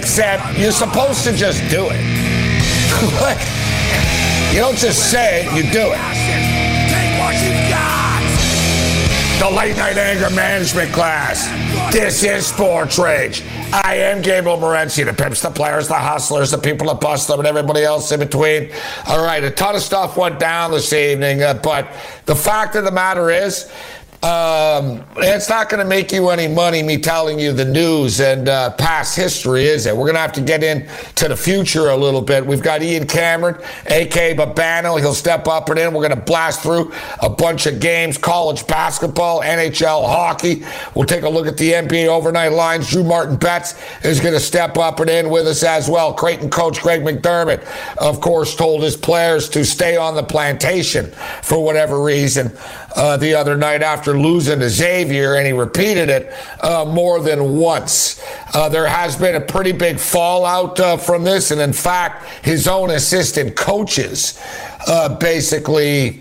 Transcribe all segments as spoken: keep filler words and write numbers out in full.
except you're supposed to just do it. Like, you don't just say it, you do it. Take what you've got. The late night anger management class. This is Sports Rage. I am Gabriel Morency, the pimps, the players, the hustlers, the people that bust them, and everybody else in between. All right, a ton of stuff went down this evening, uh, but the fact of the matter is, Um, it's not going to make you any money, me telling you the news and uh, past history, is it? We're going to have to get into the future a little bit. We've got Ian Cameron, a k a. Babano. He'll step up and in. We're going to blast through a bunch of games, college basketball, N H L hockey. We'll take a look at the N B A overnight lines. Drew Martin Betts is going to step up and in with us as well. Creighton coach Greg McDermott, of course, told his players to stay on the plantation for whatever reason uh, the other night after losing to Xavier, and he repeated it uh, more than once. Uh, there has been a pretty big fallout uh, from this, and in fact, his own assistant coaches uh, basically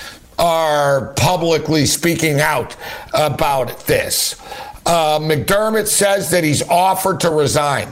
are publicly speaking out about this. Uh, McDermott says that he's offered to resign.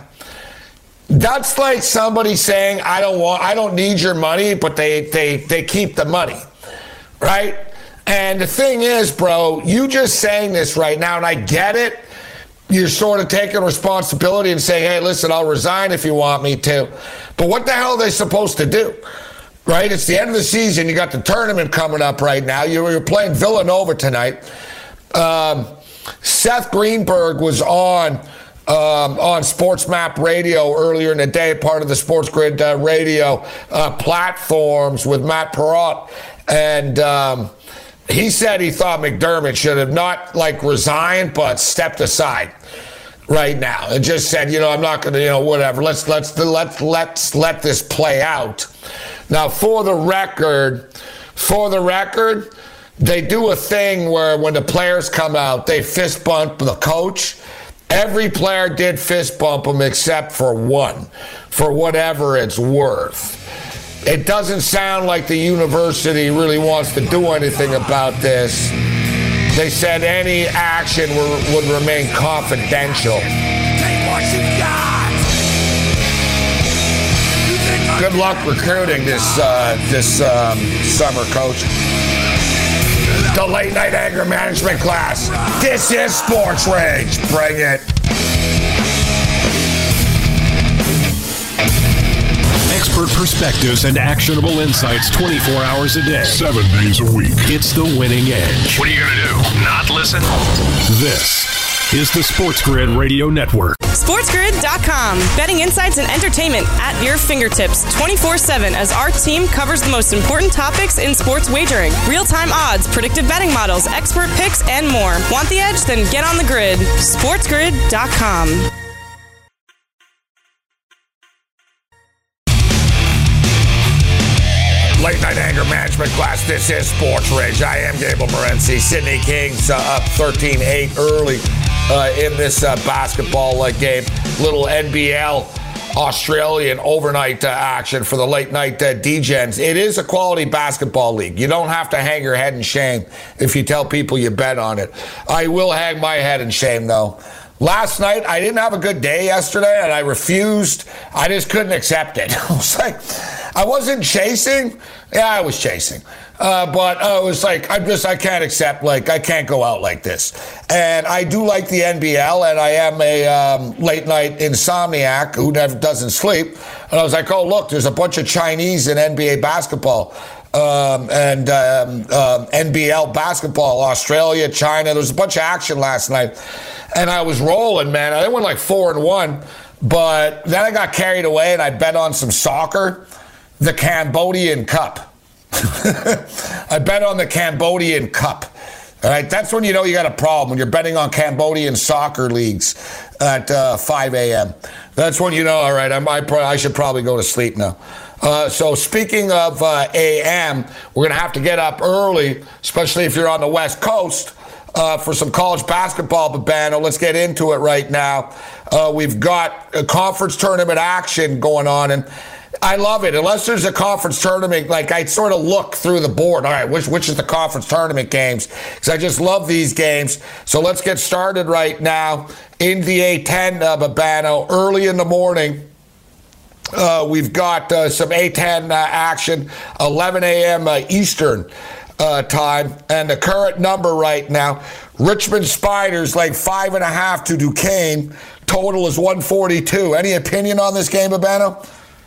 That's like somebody saying, I don't want, I don't need your money, but they, they, they keep the money, right? And the thing is, bro, you just saying this right now, and I get it. You're sort of taking responsibility and saying, hey, listen, I'll resign if you want me to. But what the hell are they supposed to do? Right? It's the end of the season. You got the tournament coming up right now. You're playing Villanova tonight. Um, Seth Greenberg was on um, on Sports Map Radio earlier in the day, part of the Sports Grid uh, radio uh, platforms with Matt Perrott. And um, he said he thought McDermott should have not, like, resigned, but stepped aside right now and just said, you know, I'm not going to, you know, whatever. Let's let's let's let's let this play out. Now, for the record, for the record, they do a thing where when the players come out, they fist bump the coach. Every player did fist bump him except for one, for whatever it's worth. It doesn't sound like the university really wants to do anything about this. They said any action would, would remain confidential. Take what you got. Good luck recruiting this uh, this um, summer, coach. The late night anger management class. This is Sports Rage. Bring it. Expert perspectives and actionable insights twenty-four hours a day. Seven days a week. It's the winning edge. What are you going to do? Not listen? This is the Sports Grid Radio Network. sports grid dot com. Betting insights and entertainment at your fingertips twenty-four seven as our team covers the most important topics in sports wagering. Real-time odds, predictive betting models, expert picks, and more. Want the edge? Then get on the grid. sports grid dot com. Late night anger management class. This is Sports Rage. I am Gabriel Morency. Sydney Kings uh, up thirteen eight early uh, in this uh, basketball uh, game. Little N B L Australian overnight uh, action for the late night uh, D-Gens. It is a quality basketball league. You don't have to hang your head in shame if you tell people you bet on it. I will hang my head in shame, though. Last night, I didn't have a good day yesterday, and I refused. I just couldn't accept it. I was like, I wasn't chasing. Yeah, I was chasing. Uh, but uh, it was like, I just, I can't accept, like, I can't go out like this. And I do like the N B L, and I am a um, late night insomniac who never doesn't sleep. And I was like, oh, look, there's a bunch of Chinese in N B A basketball. Um, and um, uh, N B L basketball, Australia, China. There was a bunch of action last night. And I was rolling, man. I went like four and one, but then I got carried away and I bet on some soccer, the Cambodian Cup. I bet on the Cambodian Cup. All right, that's when you know you got a problem, when you're betting on Cambodian soccer leagues at uh, five a.m. That's when you know, all right, I, might, I should probably go to sleep now. Uh, so speaking of uh, A M, we're going to have to get up early, especially if you're on the West Coast. uh, for some college basketball, Babano. Let's get into it right now. Uh, we've got a conference tournament action going on, and I love it. Unless there's a conference tournament, like I sort of look through the board. All right, which which is the conference tournament games? Because I just love these games. So let's get started right now in the A ten, uh, Babano. Early in the morning, uh, we've got uh, some A ten uh, action, eleven a.m. Uh, Eastern uh, time, and the current number right now: Richmond Spiders like five and a half to Duquesne. Total is one forty-two. Any opinion on this game, Babano?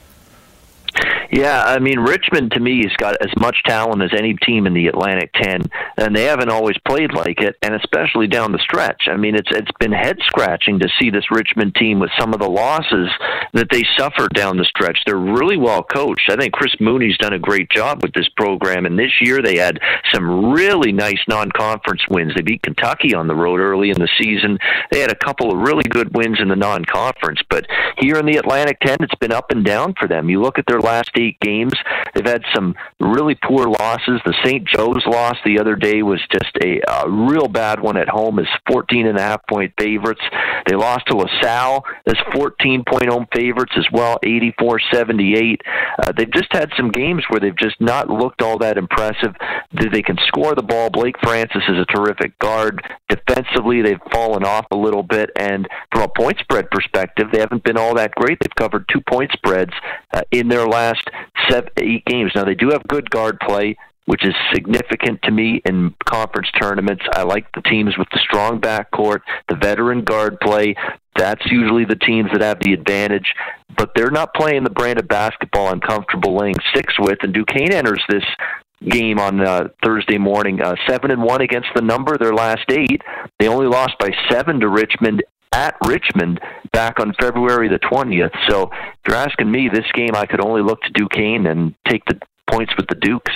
Yeah, I mean, Richmond, to me, has got as much talent as any team in the Atlantic ten, and they haven't always played like it, and especially down the stretch. I mean, it's it's been head-scratching to see this Richmond team with some of the losses that they suffered down the stretch. They're really well coached. I think Chris Mooney's done a great job with this program, and this year they had some really nice non-conference wins. They beat Kentucky on the road early in the season. They had a couple of really good wins in the non-conference, but here in the Atlantic ten, it's been up and down for them. You look at their last eight games, they've had some really poor losses. The Saint Joe's loss the other day was just a, a real bad one at home as fourteen and a half point favorites. They lost to LaSalle as fourteen point home favorites as well, eighty-four seventy-eight. Uh, they've just had some games where they've just not looked all that impressive. They can score the ball. Blake Francis is a terrific guard. Defensively, they've fallen off a little bit, and from a point spread perspective, they haven't been all that great. They've covered two point spreads uh, in their last seven, eight games. Now, they do have good guard play, which is significant to me in conference tournaments. I like the teams with the strong backcourt, the veteran guard play. That's usually the teams that have the advantage, but they're not playing the brand of basketball I'm comfortable laying six with, and Duquesne enters this game on uh, Thursday morning, uh, seven and one against the number. Their last eight, they only lost by seven to Richmond at Richmond back on February the twentieth. So if you're asking me, this game I could only look to Duquesne and take the points with the Dukes.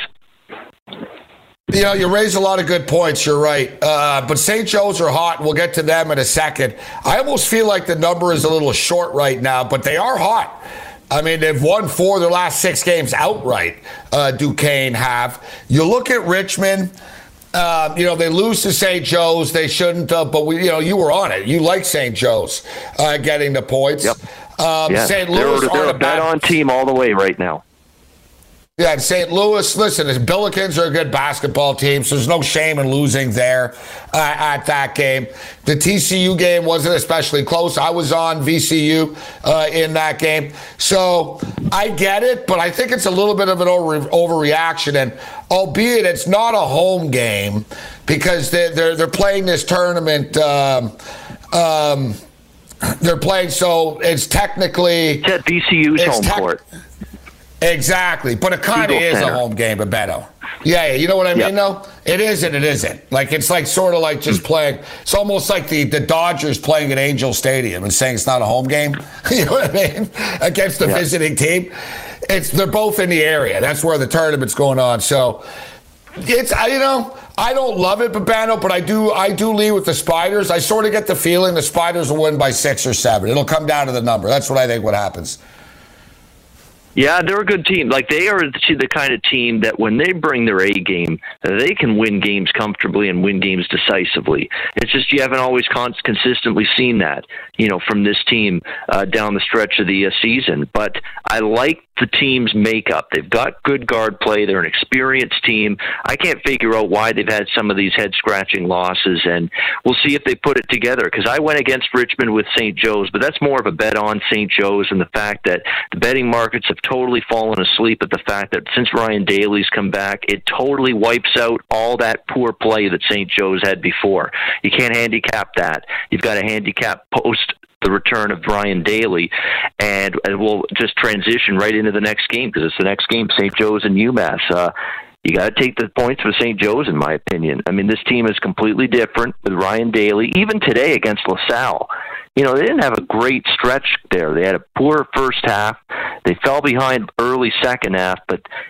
You know, you raise a lot of good points. You're right. Uh, but Saint Joe's are hot. And we'll get to them in a second. I almost feel like the number is a little short right now, but they are hot. I mean, they've won four of their last six games outright, uh, Duquesne have. You look at Richmond, uh, you know, they lose to Saint Joe's. They shouldn't have, but, we, you know, you were on it. You like Saint Joe's uh, getting the points. Yep. Um, yeah. Saint Louis they're, they're a bet-on team all the way right now. Yeah, and Saint Louis, listen, the Billikens are a good basketball team, so there's no shame in losing there uh, at that game. The T C U game wasn't especially close. I was on V C U uh, in that game. So I get it, but I think it's a little bit of an over, overreaction. And albeit it's not a home game because they're, they're, they're playing this tournament. Um, um, they're playing, so it's technically... It's at V C U's home tec- court. Exactly, but it kind of is Center. a home game, Beto. Yeah, yeah, you know what I mean, yep. though? It is and it isn't. Like, it's like sort of like just playing. It's almost like the, the Dodgers playing at Angel Stadium and saying it's not a home game. You know what I mean? Against the yep. visiting team. It's They're both in the area. That's where the tournament's going on. So, it's, you know, I don't love it, Babano, but I do I do lead with the Spiders. I sort of get the feeling the Spiders will win by six or seven. It'll come down to the number. That's what I think what happens. Yeah, they're a good team. Like, they are the kind of team that when they bring their A game, they can win games comfortably and win games decisively. It's just you haven't always con- consistently seen that, you know, from this team uh, down the stretch of the uh, season. But I like the team's makeup. They've got good guard play. They're an experienced team. I can't figure out why they've had some of these head-scratching losses, and we'll see if they put it together, because I went against Richmond with Saint Joe's, but that's more of a bet on Saint Joe's and the fact that the betting markets have totally fallen asleep at the fact that since Ryan Daly's come back, it totally wipes out all that poor play that Saint Joe's had before. You can't handicap that. You've got to handicap post the return of Ryan Daly, and, and we'll just transition right into the next game, because it's the next game, Saint Joe's and UMass. Uh, you got to take the points for Saint Joe's, in my opinion. I mean, this team is completely different with Ryan Daly. Even today against LaSalle, you know, they didn't have a great stretch there. They had a poor first half. They fell behind early second half, but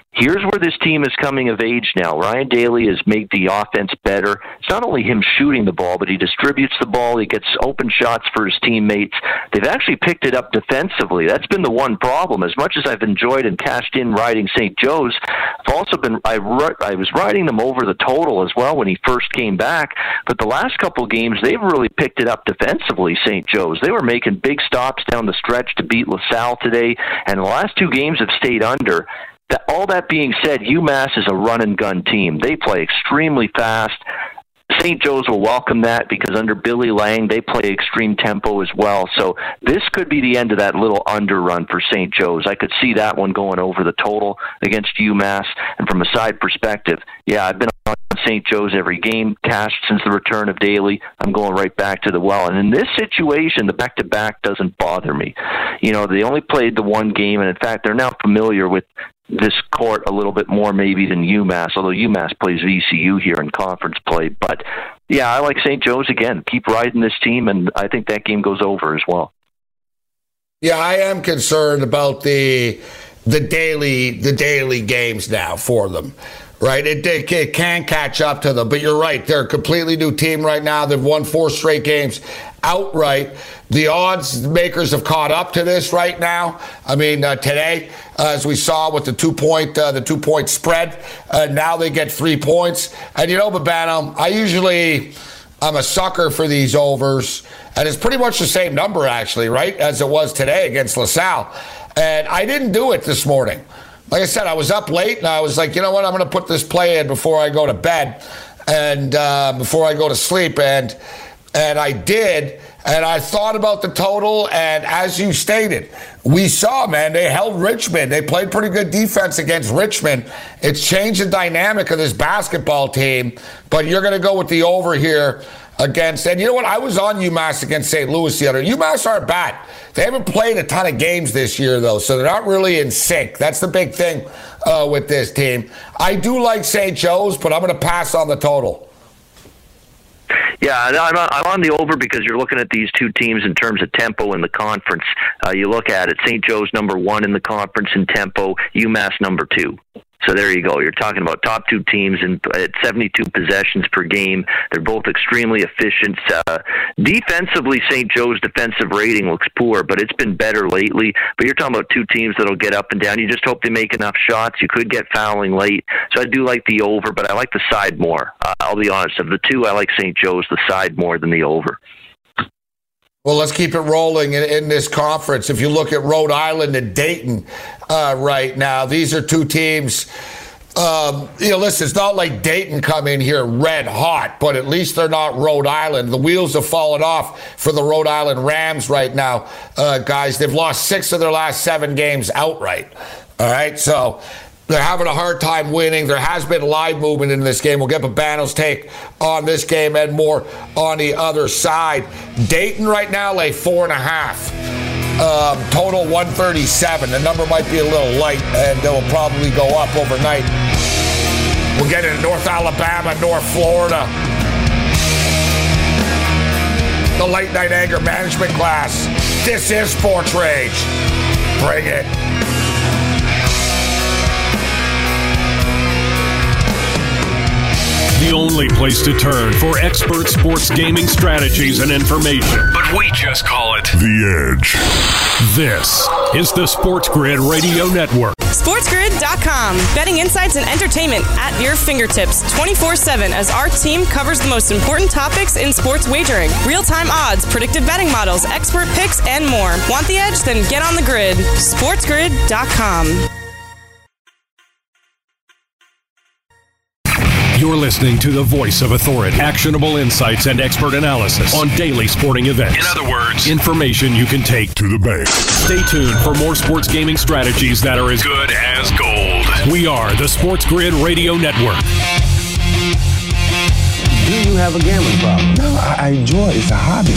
Here's where this team is coming of age now. Ryan Daly has made the offense better. It's not only him shooting the ball, but he distributes the ball. He gets open shots for his teammates. They've actually picked it up defensively. That's been the one problem. As much as I've enjoyed and cashed in riding Saint Joe's, I've also been I, I was riding them over the total as well when he first came back. But the last couple of games, they've really picked it up defensively, Saint Joe's. They were making big stops down the stretch to beat LaSalle today, and the last two games have stayed under. That, all that being said, UMass is a run-and-gun team. They play extremely fast. Saint Joe's will welcome that because under Billy Lang, they play extreme tempo as well. So this could be the end of that little underrun for Saint Joe's. I could see that one going over the total against UMass. And from a side perspective, yeah, I've been on Saint Joe's every game, cashed since the return of Daly. I'm going right back to the well. And in this situation, the back-to-back doesn't bother me. You know, they only played the one game, and in fact, they're now familiar with this court a little bit more maybe than UMass, although UMass plays V C U here in conference play. But, yeah, I like Saint Joe's again. Keep riding this team, and I think that game goes over as well. Yeah, I am concerned about the the daily the daily games now for them. Right, it, it, it can catch up to them, but you're right. They're a completely new team right now. They've won four straight games outright. The odds makers have caught up to this right now. I mean, uh, today, uh, as we saw with the two point uh, the two point spread, uh, now they get three points. And you know, Babano, I usually I'm a sucker for these overs, and it's pretty much the same number actually, right, as it was today against LaSalle. And I didn't do it this morning. Like I said, I was up late, and I was like, you know what, I'm going to put this play in before I go to bed and uh, before I go to sleep. And and I did, and I thought about the total, and as you stated, we saw, man, they held Richmond. They played pretty good defense against Richmond. It's changed the dynamic of this basketball team, but you're going to go with the over here against, and you know what, I was on UMass against Saint Louis the other. UMass aren't bad. They haven't played a ton of games this year, though, so they're not really in sync. That's the big thing uh, with this team. I do like Saint Joe's, but I'm going to pass on the total. Yeah, I'm I'm on the over because you're looking at these two teams in terms of tempo in the conference. Uh, you look at it, Saint Joe's number one in the conference in tempo, UMass number two. So there you go. You're talking about top two teams in, at seventy-two possessions per game. They're both extremely efficient. Uh, defensively, Saint Joe's defensive rating looks poor, but it's been better lately. But you're talking about two teams that'll get up and down. You just hope they make enough shots. You could get fouling late. So I do like the over, but I like the side more. Uh, I'll be honest. Of the two, I like Saint Joe's, the side more than the over. Well, let's keep it rolling in, in this conference. If you look at Rhode Island and Dayton uh, right now, these are two teams. Um, you know, listen, it's not like Dayton come in here red hot, but at least they're not Rhode Island. The wheels have fallen off for the Rhode Island Rams right now, uh, guys. They've lost six of their last seven games outright. All right, so they're having a hard time winning. There has been live movement in this game. We'll get Babano's take on this game and more on the other side. Dayton right now lay four and a half. Um, total one thirty-seven. The number might be a little light, and it will probably go up overnight. We'll get into North Alabama, North Florida. The late night anger management class. This is Sports Rage. Bring it. The only place to turn for expert sports gaming strategies and information. But we just call it The Edge. This is the Sports Grid Radio Network. sports grid dot com. Betting insights and entertainment at your fingertips twenty-four seven as our team covers the most important topics in sports wagering. Real-time odds, predictive betting models, expert picks, and more. Want the edge? Then get on the grid. sports grid dot com. You're listening to the voice of authority, actionable insights and expert analysis on daily sporting events. In other words, information you can take to the bank. Stay tuned for more sports gaming strategies that are as good as gold. We are the Sports Grid Radio Network. Do you have a gambling problem? No, I, I enjoy it. It's a hobby.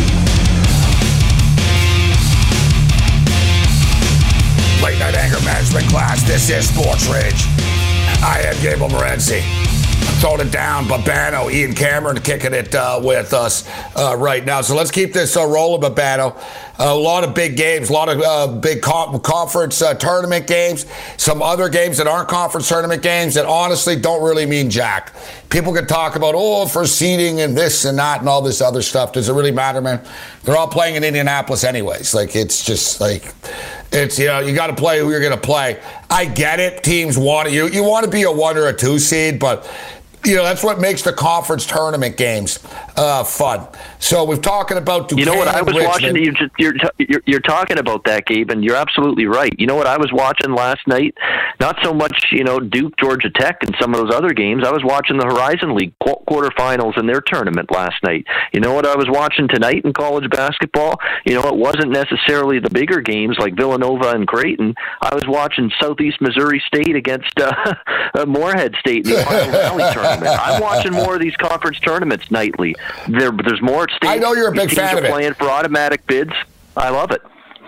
Late night anger management class. This is Sports Rage. I am Gable Morency. Throwing it down, Babano, Ian Cameron kicking it uh, with us uh, right now. So let's keep this uh, rolling, Babano. a lot of big games, a lot of uh, big co- conference uh, tournament games, some other games that aren't conference tournament games that honestly don't really mean jack. People can talk about, oh, for seeding and this and that and all this other stuff. Does it really matter, man? They're all playing in Indianapolis anyways. Like, it's just like, it's, you know, you got to play who you're going to play. I get it. Teams want you. You want to be a one or a two seed, but you know, that's what makes the conference tournament games uh, fun. So we're talking about Duquesne. You know what I was Richmond. watching? You're, just, you're, you're, you're talking about that, Gabe, and you're absolutely right. You know what I was watching last night? Not so much, you know, Duke, Georgia Tech, and some of those other games. I was watching the Horizon League qu- quarterfinals in their tournament last night. You know what I was watching tonight in college basketball? You know, it wasn't necessarily the bigger games like Villanova and Creighton. I was watching Southeast Missouri State against uh, Moorhead State in the Ohio Valley tournament. I'm watching more of these conference tournaments nightly. There, there's more at stake. I know you're a big These fan teams of are it. Playing for automatic bids. I love it.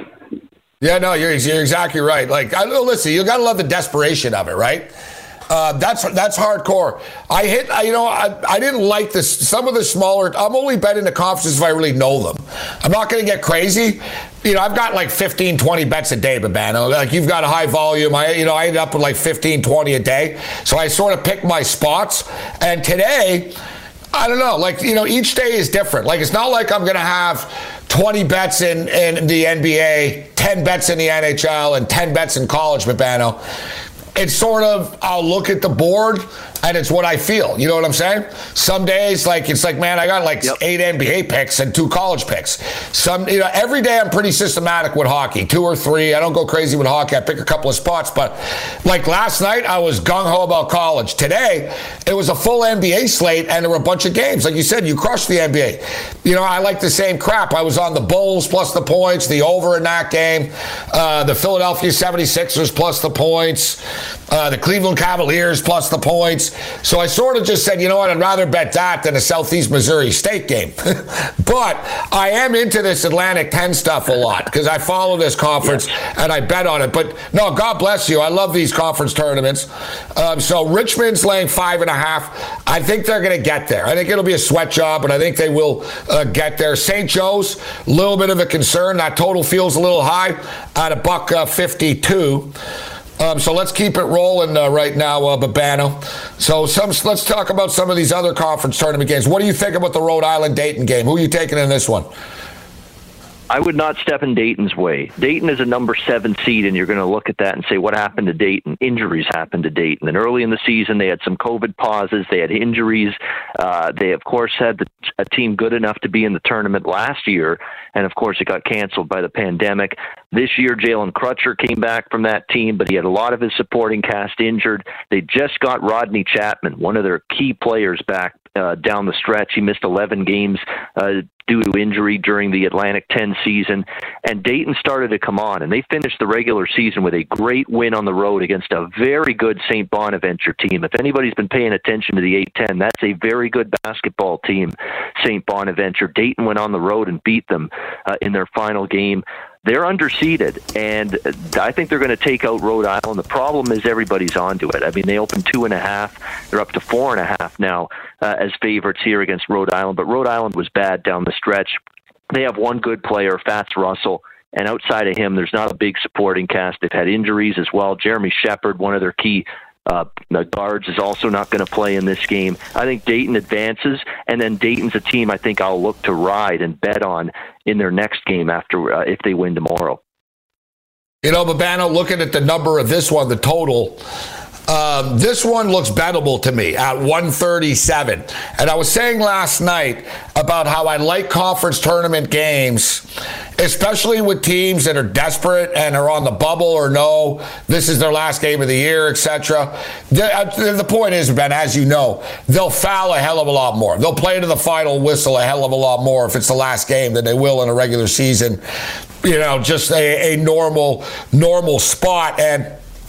Yeah, no, you're, you're exactly right. Like, I, listen, you got to love the desperation of it, right? Uh, that's that's hardcore. I hit, I, you know, I, I didn't like this. Some of the smaller, I'm only betting the conferences if I really know them. I'm not going to get crazy. You know, I've got like fifteen, twenty bets a day, Babano. Like, you've got a high volume. I, you know, I ended up with like fifteen, twenty a day. So I sort of pick my spots. And today, I don't know, like, you know, each day is different. Like, it's not like I'm going to have twenty bets in, in the N B A, ten bets in the N H L, and ten bets in college, Babano. It's sort of, I'll look at the board and it's what I feel. You know what I'm saying? Some days, like, it's like, man, I got like yep. eight N B A picks and two college picks. Some, you know, every day I'm pretty systematic with hockey, two or three. I don't go crazy with hockey. I pick a couple of spots, but like last night, I was gung-ho about college. Today, it was a full N B A slate and there were a bunch of games. Like you said, you crushed the N B A. You know, I like the same crap. I was on the Bulls plus the points, the over in that game, uh, the Philadelphia seventy-sixers plus the points, uh, the Cleveland Cavaliers plus the points. So I sort of just said, you know what, I'd rather bet that than a Southeast Missouri State game. But I am into this Atlantic ten stuff a lot because I follow this conference yeah. and I bet on it. But no, God bless you. I love these conference tournaments. Um, so Richmond's laying five and a half. I think they're going to get there. I think it'll be a sweat job, but I think they will uh, get there. Saint Joe's, a little bit of a concern. That total feels a little high at a buck uh, fifty-two. Um, so let's keep it rolling uh, right now, uh, Babano. So some, let's talk about some of these other conference tournament games. What do you think about the Rhode Island-Dayton game? Who are you taking in this one? I would not step in Dayton's way. Dayton is a number seven seed, and you're going to look at that and say, what happened to Dayton? Injuries happened to Dayton. And early in the season, they had some COVID pauses. They had injuries. Uh, they, of course, had the, a team good enough to be in the tournament last year, and, of course, it got canceled by the pandemic. This year, Jalen Crutcher came back from that team, but he had a lot of his supporting cast injured. They just got Rodney Chapman, one of their key players, back uh, down the stretch. He missed eleven games uh, due to injury during the Atlantic ten season, and Dayton started to come on, and they finished the regular season with a great win on the road against a very good Saint Bonaventure team. If anybody's been paying attention to the eight ten, that's a very good basketball team, Saint Bonaventure. Dayton went on the road and beat them uh, in their final game. They're underseeded, and I think they're going to take out Rhode Island. The problem is everybody's onto it. I mean, they opened two and a half. They're up to four and a half now uh, as favorites here against Rhode Island, but Rhode Island was bad down the stretch. They have one good player, Fats Russell, and outside of him, there's not a big supporting cast. They've had injuries as well. Jeremy Shepard, one of their key Uh, the guards, is also not going to play in this game. I think Dayton advances, and then Dayton's a team I think I'll look to ride and bet on in their next game after uh, if they win tomorrow. You know, Babano, looking at the number of this one, the total, um, this one looks bettable to me at one thirty-seven. And I was saying last night about how I like conference tournament games, especially with teams that are desperate and are on the bubble or no, this is their last game of the year, et cetera. The, the point is, Ben, as you know, they'll foul a hell of a lot more. They'll play to the final whistle a hell of a lot more if it's the last game than they will in a regular season. You know, just a, a normal, normal spot. And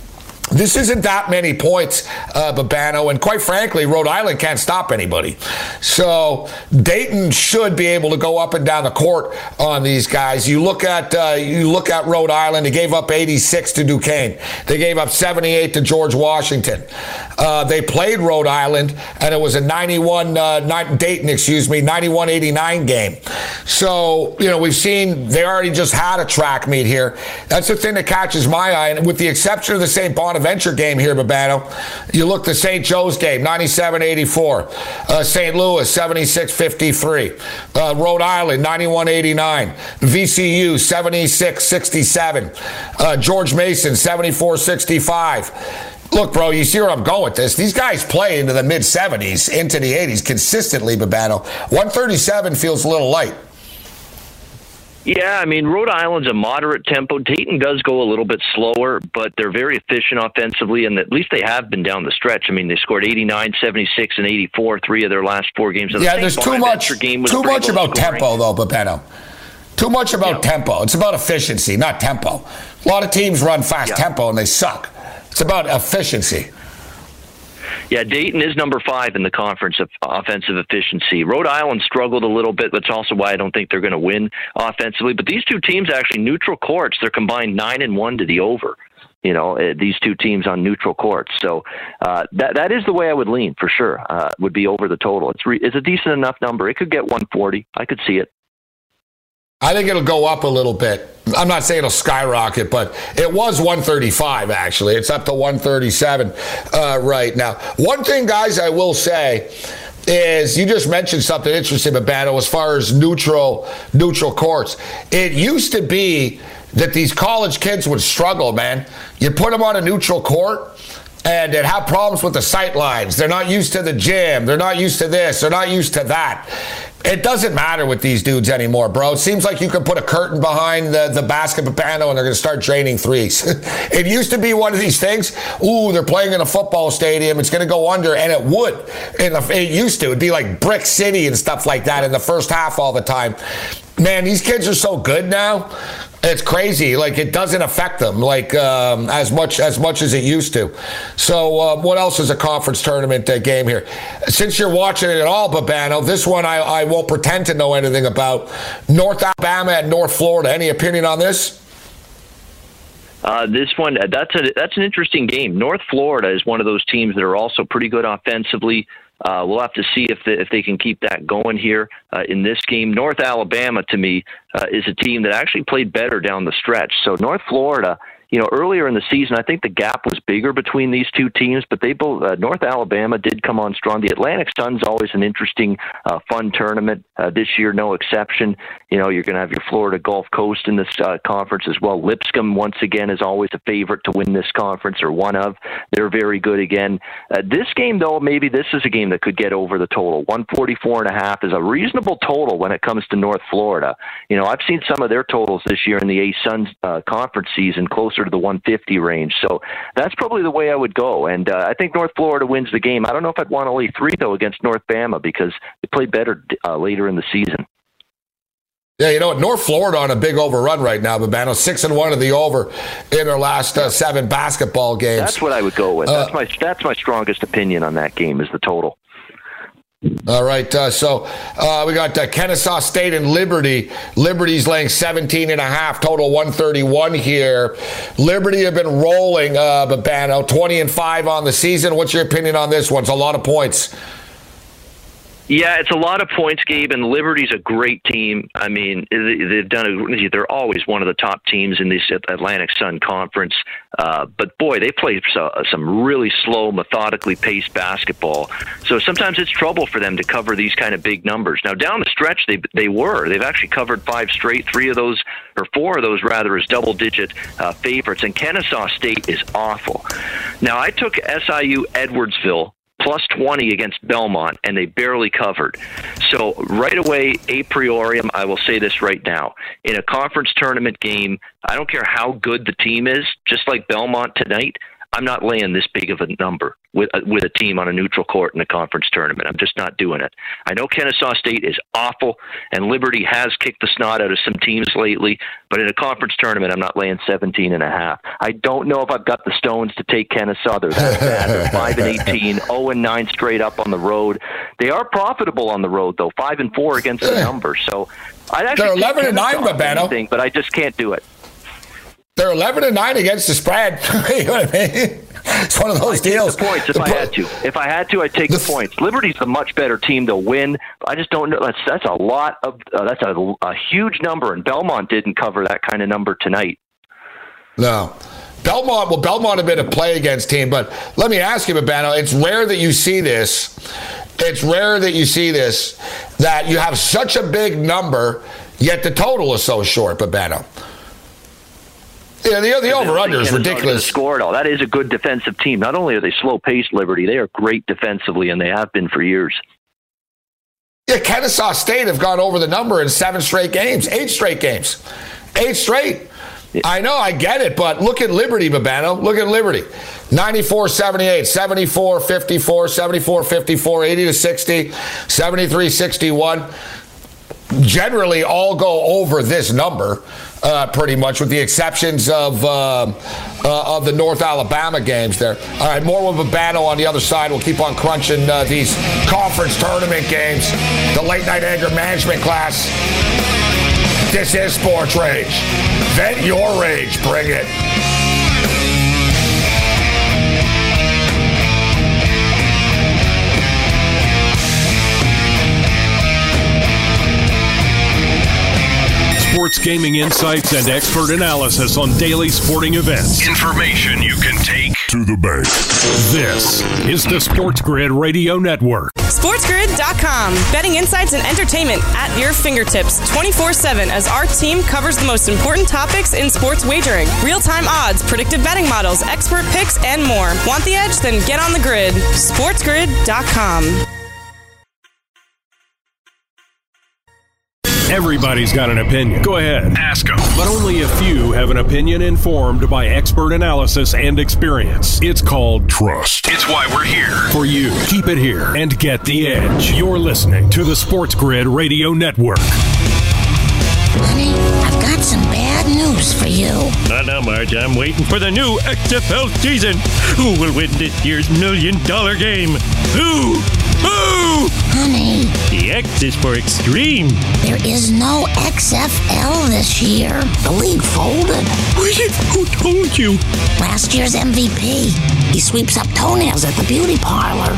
This isn't that many points, uh, Babano, and quite frankly, Rhode Island can't stop anybody. So Dayton should be able to go up and down the court on these guys. You look at uh, you look at Rhode Island. They gave up eighty-six to Duquesne. They gave up seventy-eight to George Washington. Uh, they played Rhode Island, and it was a ninety-one uh, nine, Dayton, excuse me, ninety-one eighty-nine game. So you know we've seen they already just had a track meet here. That's the thing that catches my eye, and with the exception of the Saint Bonaventure game here, Babano, you look the Saint Joe's game, ninety-seven eighty-four. Uh, Saint Louis, seventy-six fifty-three. Uh, Rhode Island, ninety-one eighty-nine. V C U, seventy-six sixty-seven. Uh, George Mason, seventy-four sixty-five. Look, bro, you see where I'm going with this. These guys play into the mid-seventies, into the eighties consistently, Babano. one thirty-seven feels a little light. Yeah, I mean, Rhode Island's a moderate tempo. Dayton does go a little bit slower, but they're very efficient offensively, and at least they have been down the stretch. I mean, they scored eighty-nine, seventy-six, and eighty-four, three of their last four games. And yeah, the there's too much, too much about tempo, though, Babano. Too much about yeah. tempo. It's about efficiency, not tempo. A lot of teams run fast yeah. tempo, and they suck. It's about efficiency. Yeah, Dayton is number five in the conference of offensive efficiency. Rhode Island struggled a little bit. That's also why I don't think they're going to win offensively. But these two teams actually neutral courts. They're combined nine and one to the over. You know, uh, these two teams on neutral courts. So uh, that that is the way I would lean for sure. Uh, would be over the total. It's re- it's a decent enough number. It could get one forty. I could see it. I think it'll go up a little bit. I'm not saying it'll skyrocket, but it was one thirty-five, actually. It's up to one thirty-seven uh, right now. One thing, guys, I will say is you just mentioned something interesting, Babano, as far as neutral neutral courts. It used to be that these college kids would struggle, man. You put them on a neutral court, and they'd have problems with the sight lines. They're not used to the gym. They're not used to this. They're not used to that. It doesn't matter with these dudes anymore, bro. It seems like you can put a curtain behind the, the basket, Babano, and they're going to start draining threes. It used to be one of these things. Ooh, they're playing in a football stadium. It's going to go under, and it would. And it used to. It'd be like Brick City and stuff like that in the first half all the time. Man, these kids are so good now. It's crazy. Like, it doesn't affect them like um, as much as much as it used to. So uh, what else is a conference tournament uh, game here? Since you're watching it at all, Babano, this one I, I won't pretend to know anything about. North Alabama and North Florida. Any opinion on this? Uh, this one, that's a, that's an interesting game. North Florida is one of those teams that are also pretty good offensively. Uh, we'll have to see if the, if they can keep that going here uh, in this game. North Alabama, to me, uh, is a team that actually played better down the stretch. So North Florida, you know, earlier in the season, I think the gap was bigger between these two teams, but they both, uh, North Alabama did come on strong. The Atlantic Sun's always an interesting, uh, fun tournament. Uh, this year, no exception. You know, you're going to have your Florida Gulf Coast in this uh, conference as well. Lipscomb, once again, is always a favorite to win this conference, or one of. They're very good again. Uh, this game, though, maybe this is a game that could get over the total. one forty-four and a half is a reasonable total when it comes to North Florida. You know, I've seen some of their totals this year in the A Suns uh, conference season closer to the one fifty range. So that's probably the way I would go. And uh, I think North Florida wins the game. I don't know if I'd want to lay three, though, against North Bama because they played better uh, later in the season. Yeah, you know what? North Florida on a big overrun right now, Babano. Six and one of the over in their last uh, seven basketball games. That's what I would go with. Uh, that's my that's my strongest opinion on that game is the total. All right, uh, so uh, we got uh, Kennesaw State and Liberty. Liberty's laying seventeen and a half, total one thirty-one here. Liberty have been rolling, uh, Babano, twenty and five on the season. What's your opinion on this one? It's a lot of points. Yeah, it's a lot of points, Gabe, and Liberty's a great team. I mean, they've done a, they're always one of the top teams in this Atlantic Sun Conference. Uh, but, boy, they play some really slow, methodically paced basketball. So sometimes it's trouble for them to cover these kind of big numbers. Now, down the stretch, they they were. They've actually covered five straight. Three of those, or four of those, rather, as double-digit uh, favorites. And Kennesaw State is awful. Now, I took S I U Edwardsville plus twenty against Belmont, and they barely covered. So right away, a priorium, I will say this right now. In a conference tournament game, I don't care how good the team is, just like Belmont tonight, I'm not laying this big of a number with uh, with a team on a neutral court in a conference tournament. I'm just not doing it. I know Kennesaw State is awful, and Liberty has kicked the snot out of some teams lately, but in a conference tournament, I'm not laying seventeen and a half. I don't know if I've got the stones to take Kennesaw. They're that bad. They're five and eighteen, zero and nine straight up on the road. They are profitable on the road, though, five and four against the number. So I'd actually they're eleven and nine, Babano. Anything, but I just can't do it. They're eleven and nine against the spread. You know what I mean? It's one of those I'd take deals. The points if the I po- had to. If I had to, I'd take the, the points. Liberty's a much better team. They'll win. I just don't know. That's that's a lot of. Uh, that's a, a huge number, and Belmont didn't cover that kind of number tonight. No. Belmont, well, Belmont have been a play against team, but let me ask you, Babano, it's rare that you see this. It's rare that you see this, that you have such a big number, yet the total is so short, Babano. Yeah, the, the over-under is ridiculous. Score it all. That is a good defensive team. Not only are they slow-paced, Liberty, they are great defensively, and they have been for years. Yeah, Kennesaw State have gone over the number in seven straight games, eight straight games, eight straight. Yeah. I know, I get it, but look at Liberty, Babano. Look at Liberty. ninety-four seventy-eight, seventy-four fifty-four, seventy-four fifty-four, eighty to sixty, seventy-three sixty-one. Generally all go over this number, uh, pretty much, with the exceptions of uh, uh, of the North Alabama games there. All right, more with Babano on the other side. We'll keep on crunching uh, these conference tournament games, the late night anger management class. This is Sports Rage. Vent your rage. Bring it. Sports gaming insights and expert analysis on daily sporting events. Information you can take to the bank. This is the Sports Grid Radio Network. sports grid dot com. Betting insights and entertainment at your fingertips twenty-four seven as our team covers the most important topics in sports wagering. Real-time odds, predictive betting models, expert picks, and more. Want the edge? Then get on the grid. sports grid dot com. Everybody's got an opinion. Go ahead. Ask them. But only a few have an opinion informed by expert analysis and experience. It's called Trust. It's why we're here. For you. Keep it here and get the edge. You're listening to the Sports Grid Radio Network. Honey, I've got some bad news for you. Not now, Marge. I'm waiting for the new X F L season. Who will win this year's million dollar game? Who? Who? Honey. The X is for extreme. There is no X F L this year. The league folded. Wait, who told you? Last year's M V P. He sweeps up toenails at the beauty parlor.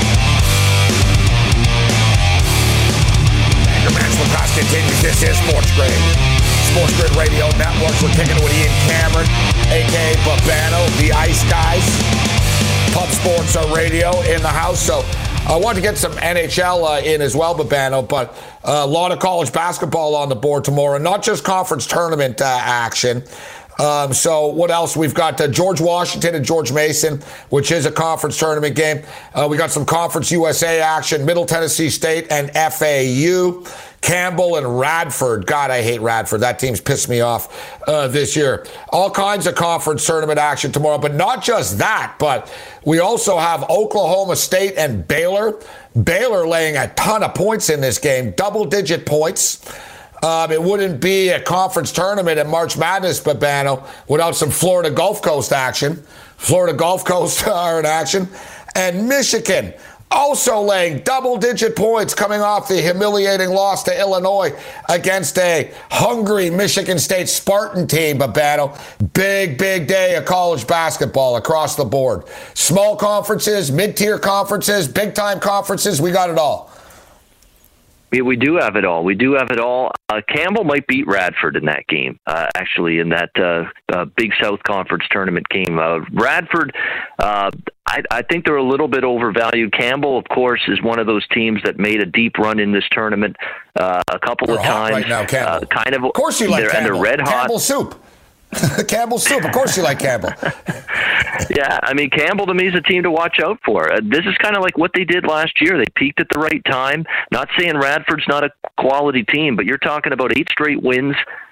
Your management class continues. This is Sports Grid. Sports Grid Radio Network. We're kicking it with Ian Cameron, a k a. Babano, the Ice Guys. Pub Sports Radio in the house. So I want to get some N H L uh, in as well, Babano, but uh, a lot of college basketball on the board tomorrow, not just conference tournament uh, action. Um, so what else? We've got uh, George Washington and George Mason, which is a conference tournament game. Uh, we got some Conference U S A action, Middle Tennessee State and F A U. Campbell and Radford. God, I hate Radford. That team's pissed me off uh, this year. All kinds of conference tournament action tomorrow, but not just that, but we also have Oklahoma State and Baylor. Baylor laying a ton of points in this game, double-digit points. Um, it wouldn't be a conference tournament at March Madness, Babano, without some Florida Gulf Coast action. Florida Gulf Coast are in action. And Michigan also laying double-digit points coming off the humiliating loss to Illinois against a hungry Michigan State Spartan team, Babano. Big, big day of college basketball across the board. Small conferences, mid-tier conferences, big-time conferences, we got it all. Yeah, we do have it all. We do have it all. Uh, Campbell might beat Radford in that game, uh, actually, in that uh, uh, Big South Conference tournament game. Uh, Radford, uh, I, I think they're a little bit overvalued. Campbell, of course, is one of those teams that made a deep run in this tournament uh, a couple they're of hot times. Right now, Campbell. Uh, kind of, of course you like they're, Campbell. And they're red hot. Campbell soup. Campbell soup. Of course you like Campbell. Yeah, I mean, Campbell to me is a team to watch out for. Uh, this is kind of like what they did last year. They peaked at the right time. Not saying Radford's not a quality team, but you're talking about eight straight wins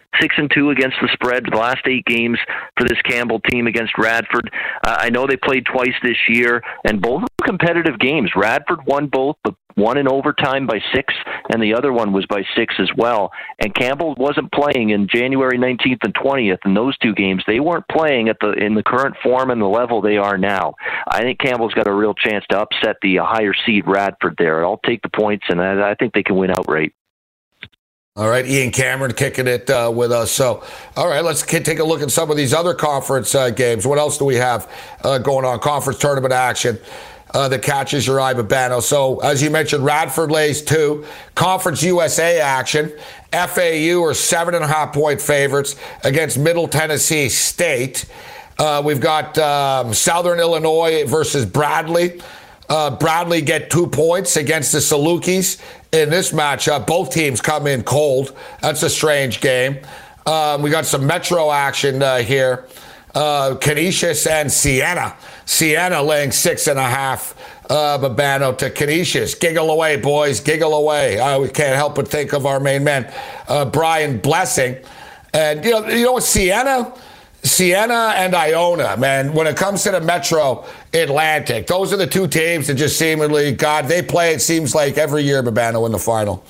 six and two against the spread. The last eight games for this Campbell team against Radford. Uh, I know they played twice this year, and both competitive games. Radford won both, but one in overtime by six, and the other one was by six as well. And Campbell wasn't playing in January nineteenth and twentieth in those two games. They weren't playing at the in the current form and the level they are now. I think Campbell's got a real chance to upset the higher seed Radford there. I'll take the points, and I, I think they can win outright. All right, Ian Cameron kicking it uh, with us. So, all right, let's take a look at some of these other conference uh, games. What else do we have uh, going on? Conference tournament action uh, that catches your eye, Babano. So, as you mentioned, Radford lays two. Conference U S A action. F A U are seven and a half point favorites against Middle Tennessee State. Uh, we've got um, Southern Illinois versus Bradley. Uh, Bradley get two points against the Salukis in this matchup. Both teams come in cold. That's a strange game. Um, we got some Metro action uh, here. Uh, Canisius and Siena. Siena laying six and a half. Uh, Babano to Canisius. Giggle away, boys. Giggle away. Uh, we can't help but think of our main man, uh, Brian Blessing. And, you know, you know what, Siena... Siena and Iona, man, when it comes to the Metro Atlantic, those are the two teams that just seemingly, God, they play, it seems like, every year, Babano, in the final.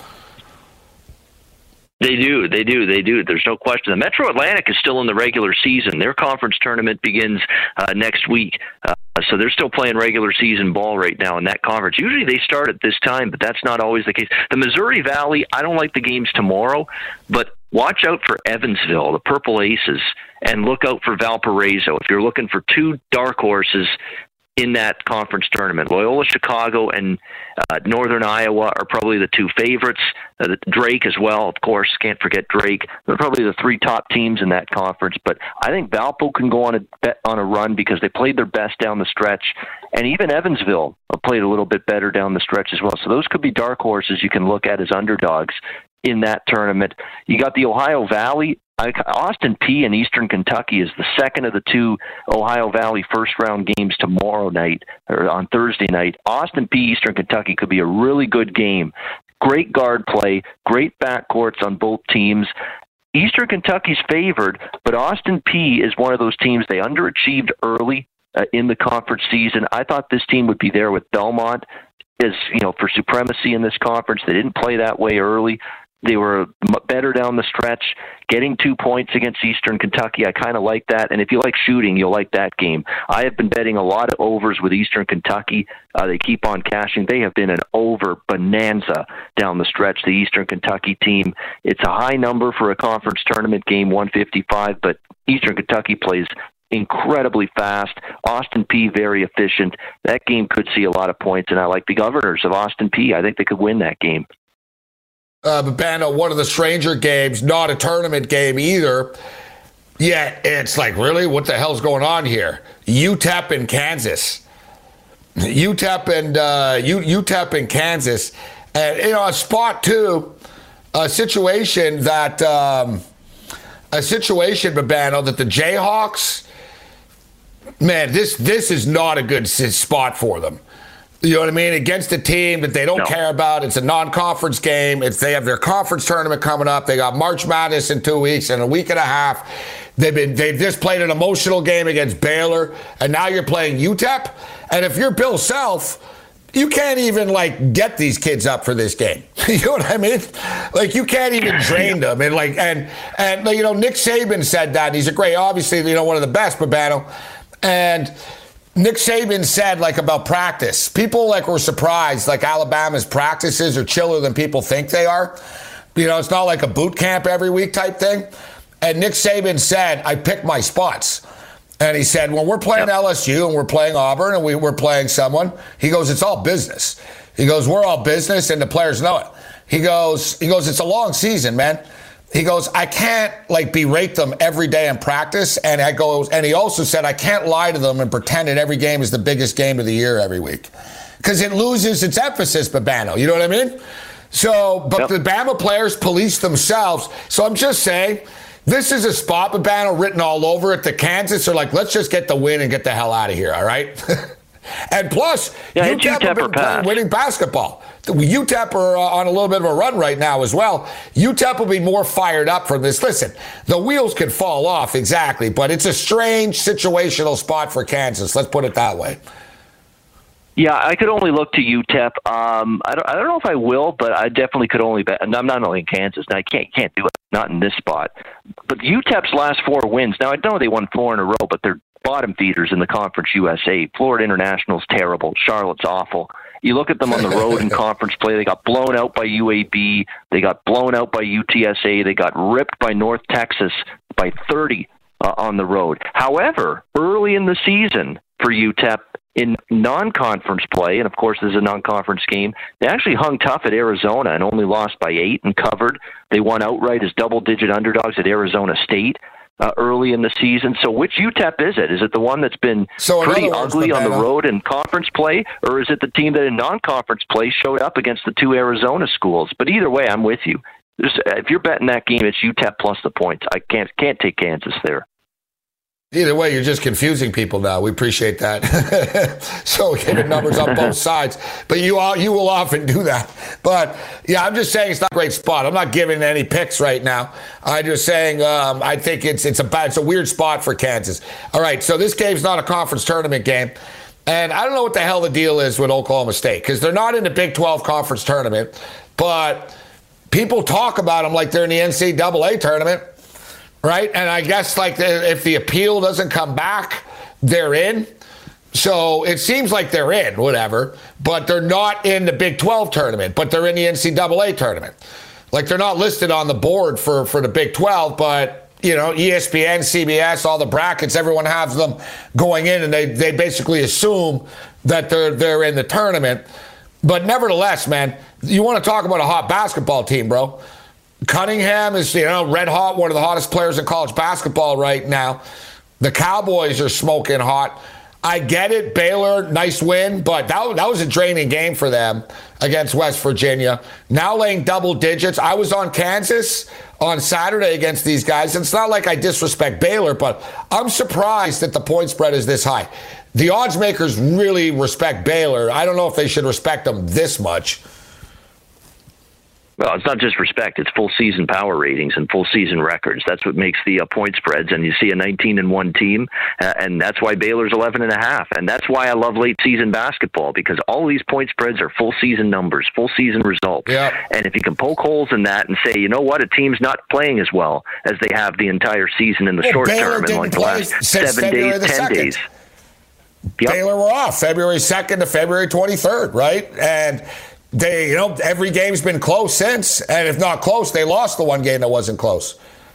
They do, they do, they do. There's no question. The Metro Atlantic is still in the regular season. Their conference tournament begins uh, next week. Uh, so they're still playing regular season ball right now in that conference. Usually they start at this time, but that's not always the case. The Missouri Valley, I don't like the games tomorrow, but watch out for Evansville, the Purple Aces, and look out for Valparaiso. If you're looking for two dark horses in that conference tournament, Loyola Chicago and uh, Northern Iowa are probably the two favorites. Uh, Drake as well, of course, can't forget Drake. They're probably the three top teams in that conference. But I think Valpo can go on a on a run because they played their best down the stretch, and even Evansville played a little bit better down the stretch as well. So those could be dark horses you can look at as underdogs in that tournament. You got the Ohio Valley. Austin Peay in Eastern Kentucky is the second of the two Ohio Valley first-round games tomorrow night, or on Thursday night. Austin Peay, Eastern Kentucky could be a really good game. Great guard play, great backcourts on both teams. Eastern Kentucky's favored, but Austin Peay is one of those teams, they underachieved early uh, in the conference season. I thought this team would be there with Belmont as, you know, for supremacy in this conference. They didn't play that way early. They were better down the stretch, getting two points against Eastern Kentucky. I kind of like that. And if you like shooting, you'll like that game. I have been betting a lot of overs with Eastern Kentucky. Uh, they keep on cashing. They have been an over bonanza down the stretch, the Eastern Kentucky team. It's a high number for a conference tournament game, one fifty-five, but Eastern Kentucky plays incredibly fast. Austin Peay very efficient. That game could see a lot of points, and I like the Governors of Austin Peay. I think they could win that game. Uh, Babano, one of the stranger games, not a tournament game either. Yeah, it's like, really? What the hell's going on here? U T E P in Kansas. U T E P and uh, U- U T E P in Kansas. And, you know, a spot two, a situation that, um, a situation, Babano, that the Jayhawks, man, this this is not a good spot for them. You know what I mean? Against a team that they don't no. care about. It's a non-conference game. It's, they have their conference tournament coming up. They got March Madness in two weeks and a week and a half. They've been they've just played an emotional game against Baylor, and now you're playing U T E P. And if you're Bill Self, you can't even like get these kids up for this game. You know what I mean? Like you can't even train them. And like and and you know Nick Saban said that. He's a great, obviously you know one of the best, Babano, and. Nick Saban said, like, about practice. People, like, were surprised, like, Alabama's practices are chiller than people think they are. You know, it's not like a boot camp every week type thing. And Nick Saban said, I pick my spots. And he said, when we're playing yep. L S U and we're playing Auburn and we, we're playing someone, he goes, it's all business. He goes, we're all business and the players know it. He goes, he goes, it's a long season, man. He goes, I can't like berate them every day in practice. And I goes, and he also said, I can't lie to them and pretend that every game is the biggest game of the year every week. Because it loses its emphasis, Babano. You know what I mean? So, but yep. the Bama players police themselves. So I'm just saying, this is a spot, Babano, written all over it. The Kansas are like, let's just get the win and get the hell out of here, all right? And plus, yeah, U T E P have been playing, winning basketball. U T E P are uh, on a little bit of a run right now as well. U T E P will be more fired up from this. Listen, the wheels can fall off, exactly, but it's a strange situational spot for Kansas. Let's put it that way. Yeah, I could only look to U T E P. Um, I don't, I don't know if I will, but I definitely could only bet. And I'm not only in Kansas. Now, I can't can't do it. Not in this spot. But U T E P's last four wins. Now, I know they won four in a row, but they're bottom feeders in the Conference U S A. Florida International's terrible. Charlotte's awful. You look at them on the road in conference play. They got blown out by U A B. They got blown out by U T S A. They got ripped by North Texas by thirty uh, on the road. However, early in the season for U T E P, in non-conference play, and of course this is a non-conference game, they actually hung tough at Arizona and only lost by eight and covered. They won outright as double-digit underdogs at Arizona State uh, early in the season. So which U T E P is it? Is it the one that's been so pretty ugly on the road in conference play, or is it the team that in non-conference play showed up against the two Arizona schools? But either way, I'm with you. There's, if you're betting that game, it's U T E P plus the points. I can't can't take Kansas there. Either way, you're just confusing people now. We appreciate that. So giving numbers on both sides. But you all, you will often do that. But, yeah, I'm just saying it's not a great spot. I'm not giving any picks right now. I'm just saying um, I think it's it's a bad, it's a weird spot for Kansas. All right, so this game's not a conference tournament game. And I don't know what the hell the deal is with Oklahoma State because they're not in the Big twelve conference tournament. But people talk about them like they're in the N C double A tournament. Right? And I guess like the, if the appeal doesn't come back, they're in. So it seems like they're in, whatever. But they're not in the Big twelve tournament, but they're in the N C double A tournament. Like they're not listed on the board for, for the Big twelve, but, you know, E S P N, C B S, all the brackets, everyone has them going in, and they, they basically assume that they're they're in the tournament. But nevertheless, man, you want to talk about a hot basketball team, bro. Cunningham is, you know, red hot, one of the hottest players in college basketball right now. The Cowboys are smoking hot. I get it, Baylor, nice win, but that, that was a draining game for them against West Virginia. Now laying double digits. I was on Kansas on Saturday against these guys. It's not like I disrespect Baylor, but I'm surprised that the point spread is this high. The odds makers really respect Baylor. I don't know if they should respect them this much. Well, it's not just respect; it's full season power ratings and full season records. That's what makes the uh, point spreads. And you see a nineteen and one team, uh, and that's why Baylor's eleven and a half. And that's why I love late season basketball, because all these point spreads are full season numbers, full season results. Yep. And if you can poke holes in that and say, you know what, a team's not playing as well as they have the entire season in the well, short Baylor term, in like the last seven February days, ten second. days. Yep. Baylor were off February second to February twenty-third, right? And they, you know, every game's been close since, and if not close, they lost the one game that wasn't close.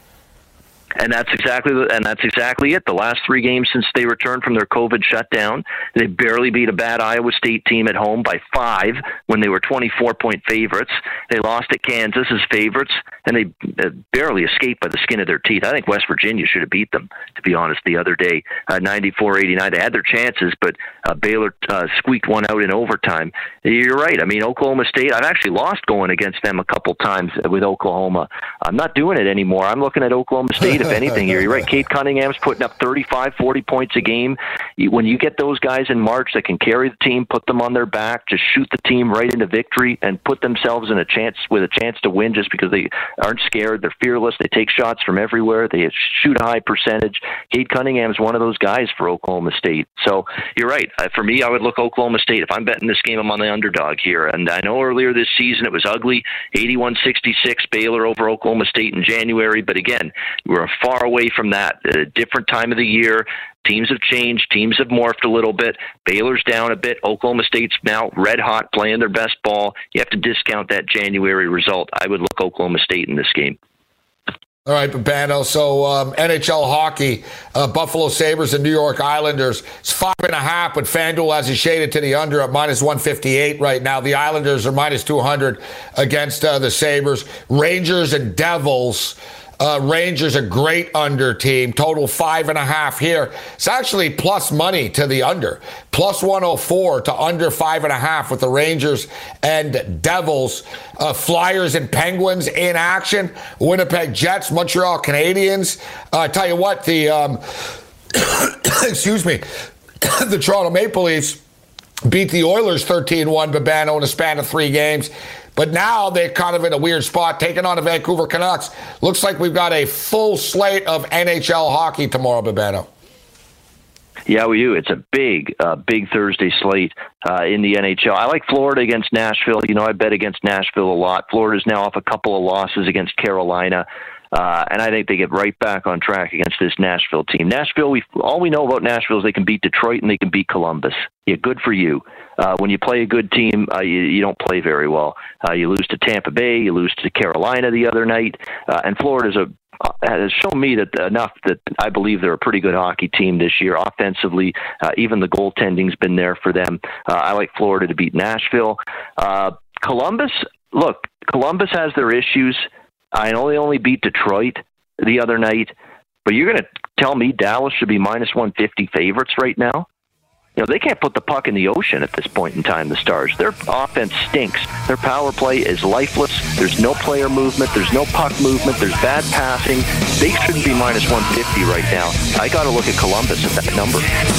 And that's exactly and that's exactly it. The last three games since they returned from their COVID shutdown, they barely beat a bad Iowa State team at home by five when they were twenty-four point favorites. They lost at Kansas as favorites, and they barely escaped by the skin of their teeth. I think West Virginia should have beat them, to be honest, the other day, uh, ninety-four eighty-nine. They had their chances, but uh, Baylor uh, squeaked one out in overtime. You're right. I mean, Oklahoma State, I've actually lost going against them a couple times with Oklahoma. I'm not doing it anymore. I'm looking at Oklahoma State. If anything here, you're right. Cade Cunningham's putting up thirty-five, forty points a game. When you get those guys in March that can carry the team, put them on their back, just shoot the team right into victory, and put themselves in a chance with a chance to win just because they aren't scared. They're fearless. They take shots from everywhere. They shoot a high percentage. Cade Cunningham's one of those guys for Oklahoma State. So you're right. For me, I would look Oklahoma State. If I'm betting this game, I'm on the underdog here. And I know earlier this season it was ugly, eighty-one sixty-six Baylor over Oklahoma State in January. But again, we're far away from that. A different time of the year. Teams have changed. Teams have morphed a little bit. Baylor's down a bit. Oklahoma State's now red hot, playing their best ball. You have to discount that January result. I would look Oklahoma State in this game. All right, Babano. So um, N H L hockey, uh, Buffalo Sabres and New York Islanders. It's five and a half, but FanDuel has it shaded to the under at minus one fifty-eight right now. The Islanders are minus two hundred against uh, the Sabres. Rangers and Devils. Uh, Rangers, a great under team. Total five and a half here. It's actually plus money to the under. Plus one oh four to under five and a half with the Rangers and Devils. Uh, Flyers and Penguins in action. Winnipeg Jets, Montreal Canadiens. Uh, I tell you what, the, um, excuse me, the Toronto Maple Leafs beat the Oilers thirteen one, Babano, in a span of three games. But now they're kind of in a weird spot, taking on the Vancouver Canucks. Looks like we've got a full slate of N H L hockey tomorrow, Babano. Yeah, we do. It's a big, uh, big Thursday slate uh, in the N H L. I like Florida against Nashville. You know, I bet against Nashville a lot. Florida's now off a couple of losses against Carolina. Uh, and I think they get right back on track against this Nashville team. Nashville, we all we know about Nashville is they can beat Detroit and they can beat Columbus. Yeah, good for you. Uh, when you play a good team, uh, you, you don't play very well. Uh, you lose to Tampa Bay, you lose to Carolina the other night, uh, and Florida's a uh, has shown me that enough that I believe they're a pretty good hockey team this year. Offensively, uh, even the goaltending's been there for them. Uh, I like Florida to beat Nashville. Uh, Columbus, look, Columbus has their issues. I know they only beat Detroit the other night, but you're going to tell me Dallas should be minus one fifty favorites right now? You know, they can't put the puck in the ocean at this point in time, the Stars. Their offense stinks. Their power play is lifeless. There's no player movement. There's no puck movement. There's bad passing. They shouldn't be minus one fifty right now. I got to look at Columbus at that number.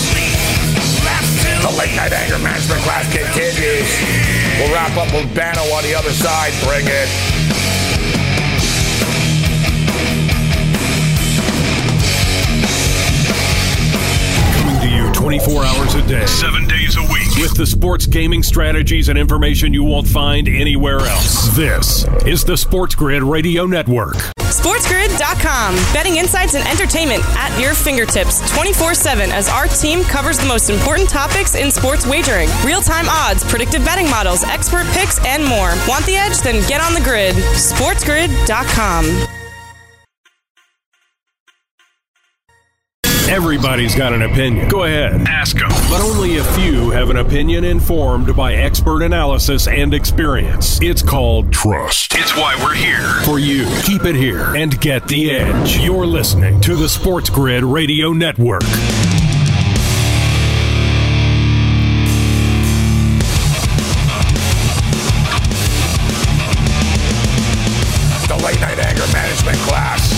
The Late Night Anger Management class continues. We'll wrap up with Bano on the other side. Bring it. twenty-four hours a day, seven days a week, with the sports gaming strategies and information you won't find anywhere else. This is the Sports Grid Radio Network. sports grid dot com. Betting insights and entertainment at your fingertips twenty-four seven as our team covers the most important topics in sports wagering. Real-time odds, predictive betting models, expert picks, and more. Want the edge? Then get on the grid. sports grid dot com. Everybody's got an opinion. Go ahead. Ask them. But only a few have an opinion informed by expert analysis and experience. It's called Trust. It's why we're here. For you. Keep it here and get the edge. You're listening to the Sports Grid Radio Network. The Late Night Anger Management class.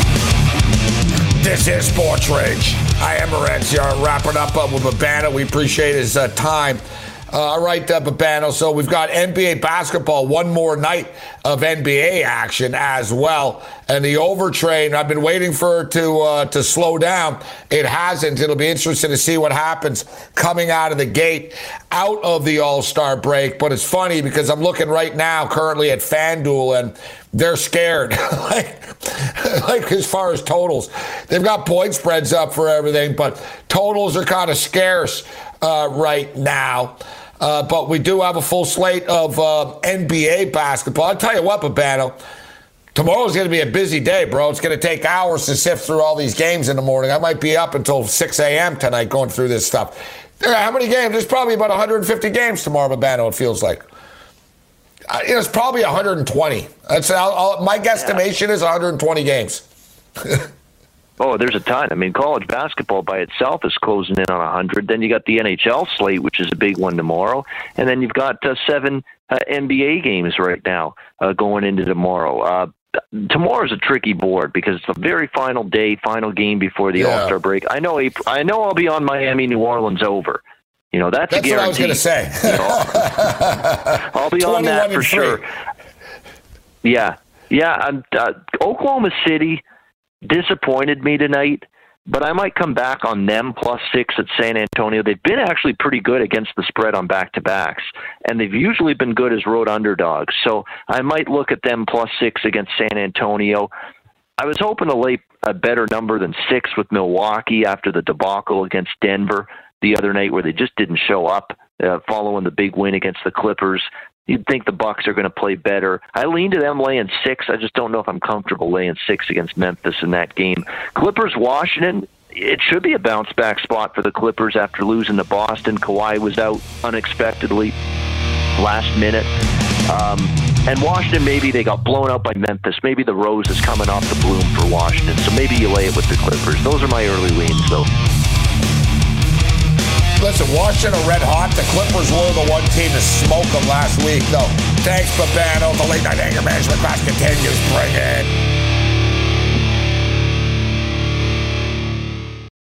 This is Sports Rage. I am Morencio, wrapping up uh, with Babano. We appreciate his uh, time. Uh, all right, uh, Babano. So we've got N B A basketball, one more night of N B A action as well. And the overtrain, I've been waiting for it to uh, to slow down. It hasn't. It'll be interesting to see what happens coming out of the gate, out of the All-Star break. But it's funny because I'm looking right now currently at FanDuel, and they're scared. like, like as far as totals, they've got point spreads up for everything, but totals are kind of scarce uh, right now. Uh, but we do have a full slate of uh, N B A basketball. I'll tell you what, Babano, tomorrow's going to be a busy day, bro. It's going to take hours to sift through all these games in the morning. I might be up until six a.m. tonight going through this stuff. How many games? There's probably about one hundred fifty games tomorrow, Babano, it feels like. Uh, you know, it's probably one hundred twenty. That's I'll, I'll, my guesstimation yeah. is one hundred twenty games. Oh, there's a ton. I mean, college basketball by itself is closing in on one hundred. Then you got the N H L slate, which is a big one tomorrow. And then you've got uh, seven uh, N B A games right now uh, going into tomorrow. Uh, tomorrow's a tricky board because it's the very final day, final game before the yeah. All-Star break. I know April, I know I'll be on Miami, New Orleans over. You know, that's, that's a guarantee. What I was going to say. You know, I'll be on that for sure. Yeah. Yeah. I'm, uh, Oklahoma City disappointed me tonight, but I might come back on them plus six at San Antonio. They've been actually pretty good against the spread on back-to-backs, and they've usually been good as road underdogs. So I might look at them plus six against San Antonio. I was hoping to lay a better number than six with Milwaukee after the debacle against Denver the other night where they just didn't show up uh, following the big win against the Clippers. You'd think the Bucks are going to play better. I lean to them laying six. I just don't know if I'm comfortable laying six against Memphis in that game. Clippers, Washington, it should be a bounce-back spot for the Clippers after losing to Boston. Kawhi was out unexpectedly last minute. Um, and Washington, maybe they got blown out by Memphis. Maybe the rose is coming off the bloom for Washington. So maybe you lay it with the Clippers. Those are my early leans, though. Listen, Washington are red hot. The Clippers were the one team to smoke them last week, though. Thanks, Babano. The Late Night Anger Management class continues. Bring it.